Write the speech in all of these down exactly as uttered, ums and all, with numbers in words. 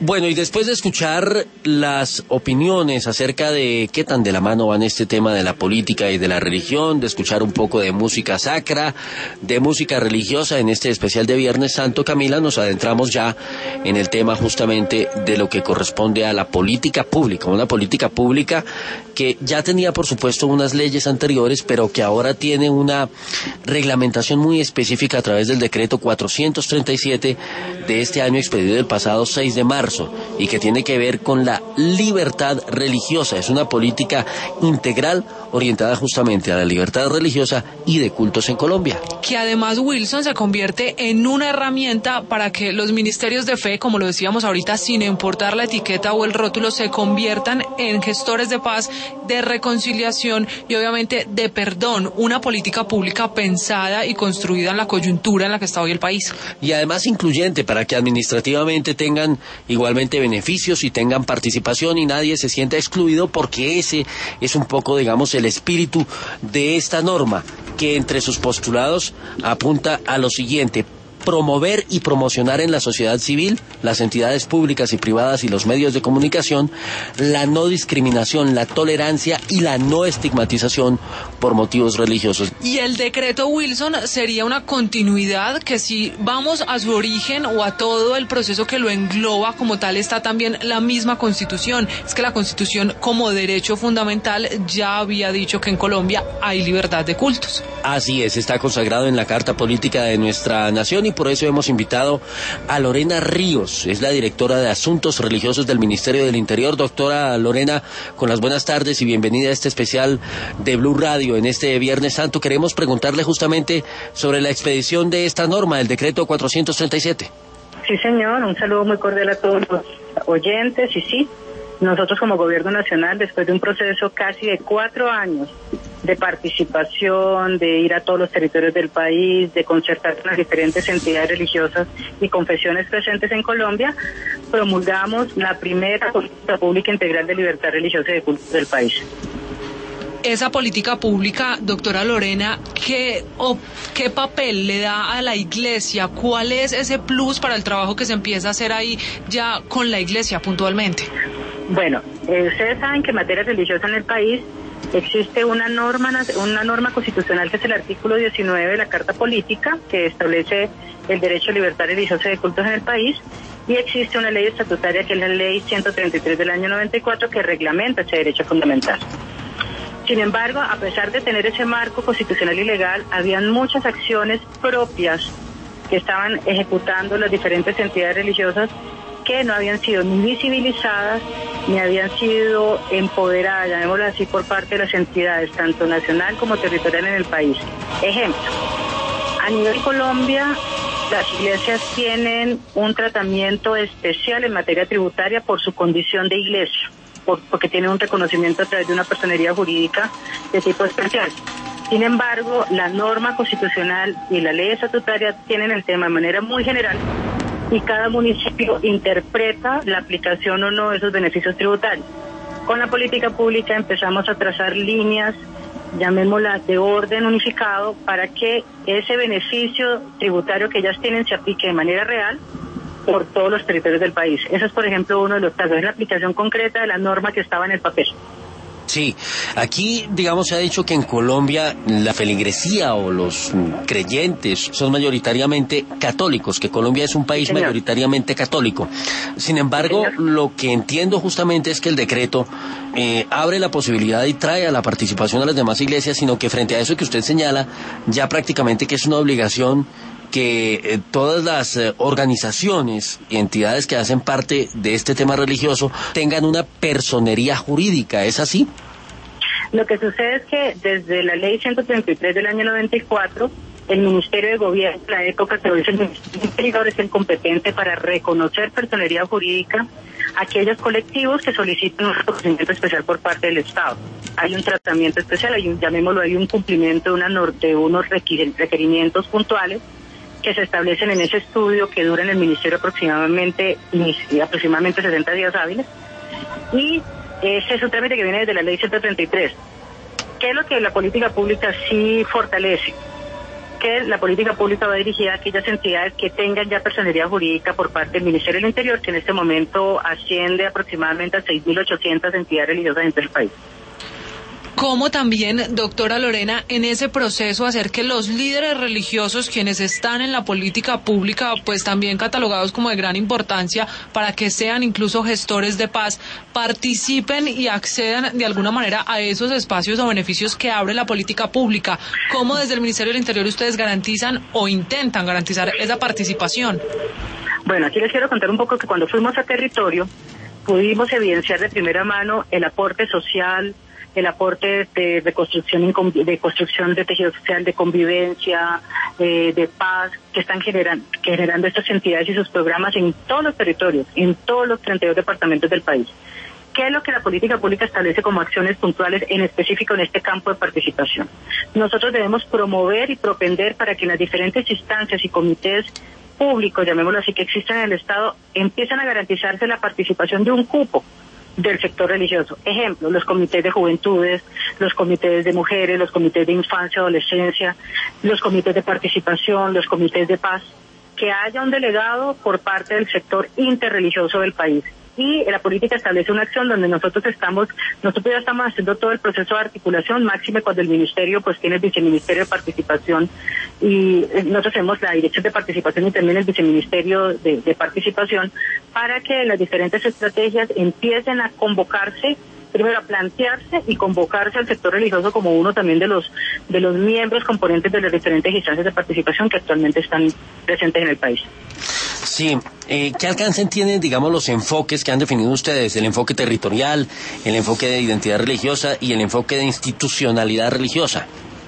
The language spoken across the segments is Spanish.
Bueno, y después de escuchar las opiniones acerca de qué tan de la mano van este tema de la política y de la religión, de escuchar un poco de música sacra, de música religiosa en este especial de Viernes Santo, Camila, nos adentramos ya en el tema justamente de lo que corresponde a la política pública, una política pública que ya tenía por supuesto unas leyes anteriores, pero que ahora tiene una reglamentación muy específica a través del decreto cuatrocientos treinta y siete de este año, expedido el pasado seis de marzo, y que tiene que ver con la libertad religiosa. Es una política integral orientada justamente a la libertad religiosa y de cultos en Colombia. Que además, Wilson, se convierte en una herramienta para que los ministerios de fe, como lo decíamos ahorita, sin importar la etiqueta o el rótulo, se conviertan en gestores de paz, de reconciliación y obviamente de perdón. Una política pública pensada y construida en la coyuntura en la que está hoy el país. Y además incluyente, para que administrativamente tengan igualmente beneficios y tengan participación y nadie se sienta excluido, porque ese es un poco, digamos, el espíritu de esta norma, que entre sus postulados apunta a lo siguiente: promover y promocionar en la sociedad civil, las entidades públicas y privadas y los medios de comunicación, la no discriminación, la tolerancia y la no estigmatización por motivos religiosos. Y el decreto, Wilson, sería una continuidad que, si vamos a su origen o a todo el proceso que lo engloba como tal, está también la misma Constitución. Es que la Constitución, como derecho fundamental, ya había dicho que en Colombia hay libertad de cultos. Así es, está consagrado en la Carta Política de nuestra nación, y por eso hemos invitado a Lorena Ríos, es la directora de Asuntos Religiosos del Ministerio del Interior. Doctora Lorena, con las buenas tardes y bienvenida a este especial de Blue Radio en este Viernes Santo. Queremos preguntarle justamente sobre la expedición de esta norma, el decreto cuatrocientos treinta y siete. Sí, señor, un saludo muy cordial a todos los oyentes. Y sí, nosotros como Gobierno Nacional, después de un proceso casi de cuatro años de participación, de ir a todos los territorios del país, de concertar con las diferentes entidades religiosas y confesiones presentes en Colombia, promulgamos la primera política pública integral de libertad religiosa y de cultos del país. Esa política pública, doctora Lorena, ¿qué, o, ¿qué papel le da a la Iglesia? ¿Cuál es ese plus para el trabajo que se empieza a hacer ahí ya con la Iglesia puntualmente? Bueno, eh, ustedes saben que en materia religiosa en el país existe una norma, una norma constitucional que es el artículo diecinueve de la Carta Política, que establece el derecho a libertad religiosa y de cultos en el país, y existe una ley estatutaria que es la ley ciento treinta y tres del año noventa y cuatro, que reglamenta ese derecho fundamental. Sin embargo, a pesar de tener ese marco constitucional y legal, habían muchas acciones propias que estaban ejecutando las diferentes entidades religiosas que no habían sido ni visibilizadas ni habían sido empoderadas, llamémoslo así, por parte de las entidades, tanto nacional como territorial en el país. Ejemplo, a nivel Colombia, las iglesias tienen un tratamiento especial en materia tributaria por su condición de iglesia, por, porque tienen un reconocimiento a través de una personería jurídica de tipo especial. Sin embargo, la norma constitucional y la ley estatutaria tienen el tema de manera muy general, y cada municipio interpreta la aplicación o no de esos beneficios tributarios. Con la política pública empezamos a trazar líneas, llamémoslas de orden unificado, para que ese beneficio tributario que ellas tienen se aplique de manera real por todos los territorios del país. Eso es, por ejemplo, uno de los casos, es la aplicación concreta de la norma que estaba en el papel. Sí, aquí, digamos, se ha dicho que en Colombia la feligresía o los creyentes son mayoritariamente católicos, que Colombia es un país sí, mayoritariamente católico. Sin embargo, sí, lo que entiendo justamente es que el decreto eh, abre la posibilidad y trae a la participación a las demás iglesias, sino que frente a eso que usted señala, ya prácticamente que es una obligación que eh, todas las eh, organizaciones y entidades que hacen parte de este tema religioso tengan una personería jurídica, ¿es así? Lo que sucede es que desde la ley ciento treinta y tres del año noventa y cuatro, el Ministerio de Gobierno, en la época que hoy es el Ministerio Interior, es el competente para reconocer personería jurídica a aquellos colectivos que soliciten un reconocimiento especial por parte del Estado. Hay un tratamiento especial, hay un, llamémoslo, hay un cumplimiento de, una, de unos requerimientos puntuales que se establecen en ese estudio, que dura en el Ministerio aproximadamente aproximadamente sesenta días hábiles, y ese es un trámite que viene desde la ley ciento treinta y tres. ¿Qué es lo que la política pública sí fortalece? que la política pública va dirigida a aquellas entidades que tengan ya personería jurídica por parte del Ministerio del Interior, que en este momento asciende aproximadamente a seis mil ochocientas entidades religiosas en todo el país. ¿Cómo también, doctora Lorena, en ese proceso hacer que los líderes religiosos, quienes están en la política pública, pues también catalogados como de gran importancia, para que sean incluso gestores de paz, participen y accedan de alguna manera a esos espacios o beneficios que abre la política pública? ¿Cómo desde el Ministerio del Interior ustedes garantizan o intentan garantizar esa participación? Bueno, aquí les quiero contar un poco que cuando fuimos a territorio pudimos evidenciar de primera mano el aporte social, el aporte de reconstrucción, de construcción de tejido social, de convivencia, eh, de paz, que están generando, generando estas entidades y sus programas en todos los territorios, en todos los treinta y dos departamentos del país. ¿Qué es lo que la política pública establece como acciones puntuales, en específico en este campo de participación? Nosotros debemos promover y propender para que en las diferentes instancias y comités públicos, llamémoslo así, que existen en el Estado, empiecen a garantizarse la participación de un cupo del sector religioso. Ejemplo, los comités de juventudes, los comités de mujeres, los comités de infancia, adolescencia, los comités de participación, los comités de paz, que haya un delegado por parte del sector interreligioso del país. Y la política establece una acción donde nosotros estamos, nosotros ya estamos haciendo todo el proceso de articulación, máxime cuando el ministerio pues tiene el viceministerio de participación y nosotros tenemos la dirección de participación y también el viceministerio de, de participación, para que las diferentes estrategias empiecen a convocarse, primero a plantearse y convocarse al sector religioso como uno también de los de los miembros componentes de las diferentes instancias de participación que actualmente están presentes en el país. Sí, eh, ¿qué alcance tienen, digamos, los enfoques que han definido ustedes? El enfoque territorial, el enfoque de identidad religiosa y el enfoque de institucionalidad religiosa.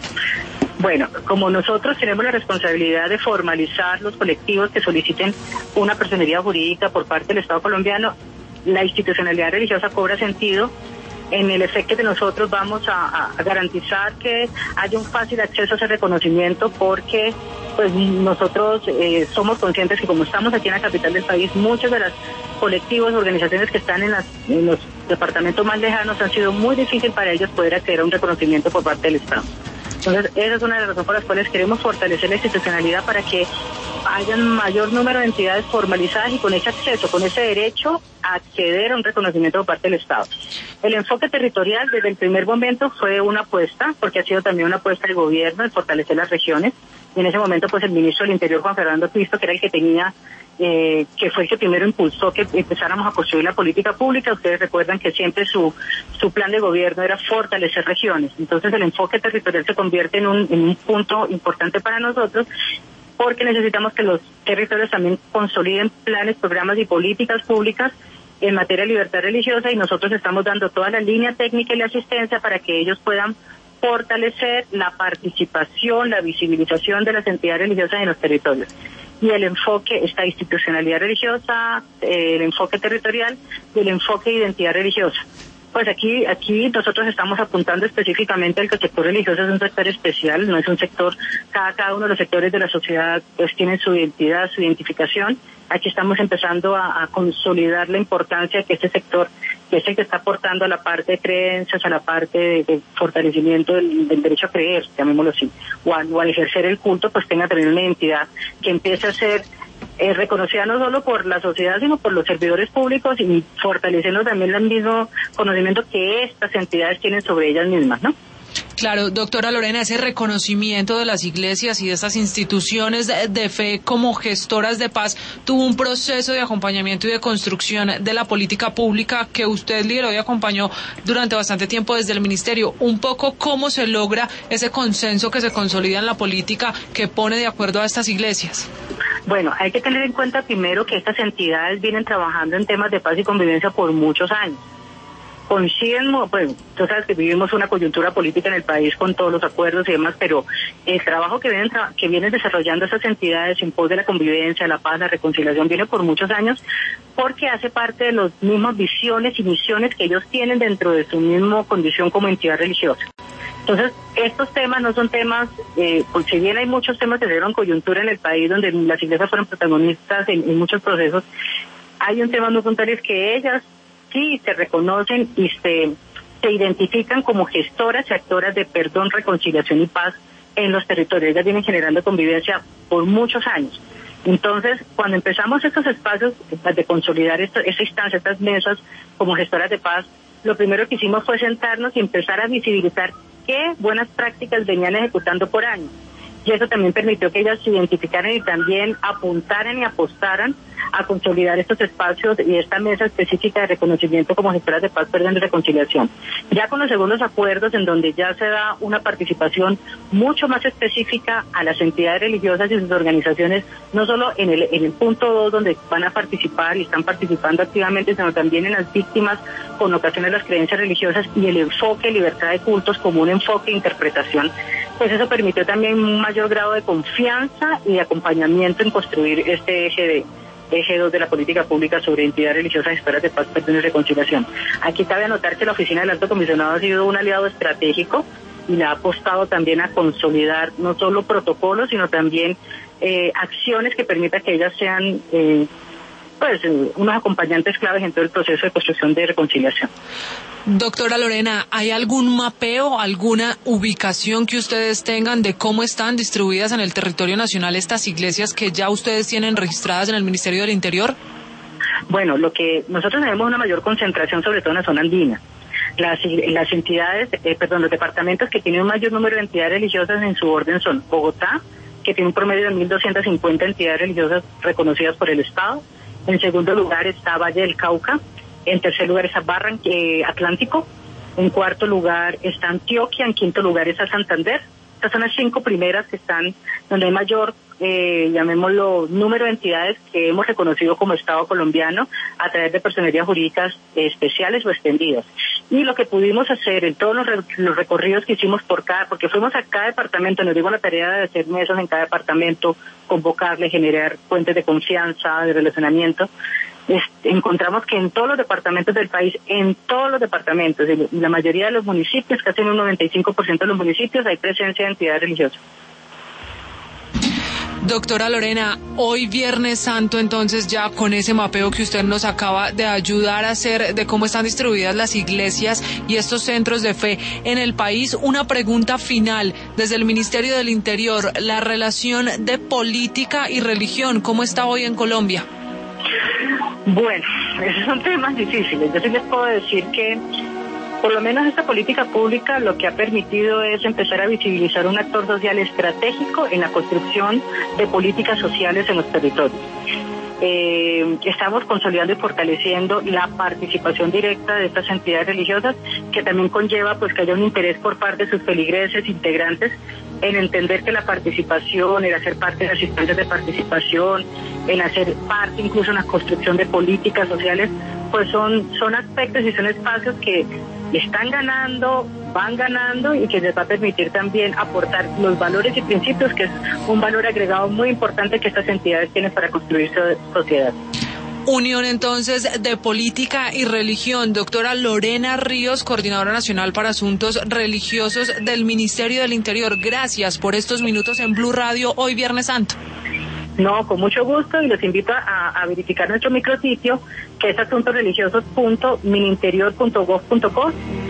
Bueno, como nosotros tenemos la responsabilidad de formalizar los colectivos que soliciten una personería jurídica por parte del Estado colombiano, la institucionalidad religiosa cobra sentido en el efecto que nosotros vamos a, a garantizar que haya un fácil acceso a ese reconocimiento, porque pues nosotros eh, somos conscientes que como estamos aquí en la capital del país, muchos de los colectivos, organizaciones que están en, las, en los departamentos más lejanos, han sido muy difícil para ellos poder acceder a un reconocimiento por parte del Estado. Entonces, esa es una de las razones por las cuales queremos fortalecer la institucionalidad para que haya un mayor número de entidades formalizadas y con ese acceso, con ese derecho a acceder a un reconocimiento por parte del Estado. El enfoque territorial desde el primer momento fue una apuesta, porque ha sido también una apuesta del gobierno de fortalecer las regiones. Y en ese momento, pues el ministro del Interior, Juan Fernando Cristo, que era el que tenía, eh, que fue el que primero impulsó que empezáramos a construir la política pública. Ustedes recuerdan que siempre su su plan de gobierno era fortalecer regiones. Entonces el enfoque territorial se convierte en un, en un punto importante para nosotros, porque necesitamos que los territorios también consoliden planes, programas y políticas públicas en materia de libertad religiosa, y nosotros estamos dando toda la línea técnica y la asistencia para que ellos puedan fortalecer la participación, la visibilización de las entidades religiosas en los territorios. Y el enfoque, esta institucionalidad religiosa, eh, el enfoque territorial y el enfoque de identidad religiosa. Pues aquí aquí nosotros estamos apuntando específicamente al que el sector religioso es un sector especial, no es un sector, cada, cada uno de los sectores de la sociedad pues tiene su identidad, su identificación. Aquí estamos empezando a, a consolidar la importancia que este sector, que es el que está aportando a la parte de creencias, a la parte de, de fortalecimiento del, del derecho a creer, llamémoslo así, o, a, o al ejercer el culto, pues tenga también una identidad que empiece a ser Eh, reconocida no solo por la sociedad, sino por los servidores públicos, y fortaleciendo también el mismo conocimiento que estas entidades tienen sobre ellas mismas, ¿no? Claro, doctora Lorena, ese reconocimiento de las iglesias y de estas instituciones de, de fe como gestoras de paz tuvo un proceso de acompañamiento y de construcción de la política pública que usted lideró y acompañó durante bastante tiempo desde el ministerio. Un poco cómo se logra ese consenso que se consolida en la política que pone de acuerdo a estas iglesias. Bueno, hay que tener en cuenta primero que estas entidades vienen trabajando en temas de paz y convivencia por muchos años. Coinciden, pues, tú sabes que vivimos una coyuntura política en el país con todos los acuerdos y demás, pero el trabajo que vienen tra- que vienen desarrollando esas entidades en pos de la convivencia, la paz, la reconciliación, viene por muchos años, porque hace parte de las mismas visiones y misiones que ellos tienen dentro de su misma condición como entidad religiosa. Entonces, estos temas no son temas, eh, pues si bien hay muchos temas que se dieron coyuntura en el país donde las iglesias fueron protagonistas en, en muchos procesos, hay un tema muy puntual, es que ellas sí se reconocen y se, se identifican como gestoras y actoras de perdón, reconciliación y paz en los territorios. Ellas vienen generando convivencia por muchos años. Entonces, cuando empezamos estos espacios de consolidar esta, esta instancia, estas mesas como gestoras de paz, lo primero que hicimos fue sentarnos y empezar a visibilizar qué buenas prácticas venían ejecutando por año. Y eso también permitió que ellas se identificaran y también apuntaran y apostaran a consolidar estos espacios y esta mesa específica de reconocimiento como gestoras de paz, perdón, de reconciliación. Ya con los segundos acuerdos, en donde ya se da una participación mucho más específica a las entidades religiosas y sus organizaciones, no solo en el, en el punto dos, donde van a participar y están participando activamente, sino también en las víctimas con ocasiones de las creencias religiosas y el enfoque libertad de cultos como un enfoque de interpretación. Pues eso permitió también un mayor grado de confianza y de acompañamiento en construir este eje de eje dos de la política pública sobre entidades religiosas, gestoras de paz, perdón y reconciliación. Aquí cabe anotar que la Oficina del Alto Comisionado ha sido un aliado estratégico y le ha apostado también a consolidar no solo protocolos, sino también eh, acciones que permitan que ellas sean eh, pues unos acompañantes claves en todo el proceso de construcción de reconciliación. Doctora Lorena, ¿hay algún mapeo, alguna ubicación que ustedes tengan de cómo están distribuidas en el territorio nacional estas iglesias que ya ustedes tienen registradas en el Ministerio del Interior? Bueno, lo que nosotros tenemos una mayor concentración sobre todo en la zona andina. Las, las entidades, eh, perdón, los departamentos que tienen un mayor número de entidades religiosas en su orden son Bogotá, que tiene un promedio de mil doscientas cincuenta entidades religiosas reconocidas por el Estado. En segundo lugar está Valle del Cauca. En tercer lugar está Barranquilla, eh, Atlántico. En cuarto lugar está Antioquia. En quinto lugar está Santander. Estas son las cinco primeras que están donde hay mayor, eh, llamémoslo, número de entidades que hemos reconocido como Estado colombiano a través de personerías jurídicas eh, especiales o extendidas. Y lo que pudimos hacer en todos los, re los recorridos que hicimos por cada, porque fuimos a cada departamento, nos dimos la tarea de hacer mesas en cada departamento, convocarle, generar fuentes de confianza, de relacionamiento. Este, encontramos que en todos los departamentos del país, en todos los departamentos, en la mayoría de los municipios, casi en un noventa y cinco por ciento de los municipios, hay presencia de entidades religiosas. Doctora Lorena, hoy Viernes Santo, entonces ya con ese mapeo que usted nos acaba de ayudar a hacer de cómo están distribuidas las iglesias y estos centros de fe en el país, una pregunta final desde el Ministerio del Interior, la relación de política y religión, ¿cómo está hoy en Colombia? Bueno, esos son temas difíciles. Yo sí les puedo decir que por lo menos esta política pública lo que ha permitido es empezar a visibilizar un actor social estratégico en la construcción de políticas sociales en los territorios. Eh, estamos consolidando y fortaleciendo la participación directa de estas entidades religiosas, que también conlleva pues que haya un interés por parte de sus feligreses integrantes en entender que la participación, el hacer parte de las instancias de participación, en hacer parte incluso en la construcción de políticas sociales, pues son, son aspectos y son espacios que están ganando, van ganando y que les va a permitir también aportar los valores y principios, que es un valor agregado muy importante que estas entidades tienen para construir su sociedad. Unión entonces de Política y Religión. Doctora Lorena Ríos, Coordinadora Nacional para Asuntos Religiosos del Ministerio del Interior. Gracias por estos minutos en Blue Radio hoy Viernes Santo. No, con mucho gusto, y los invito a, a verificar nuestro micrositio, que es asuntos religiosos punto mininterior punto gov punto co.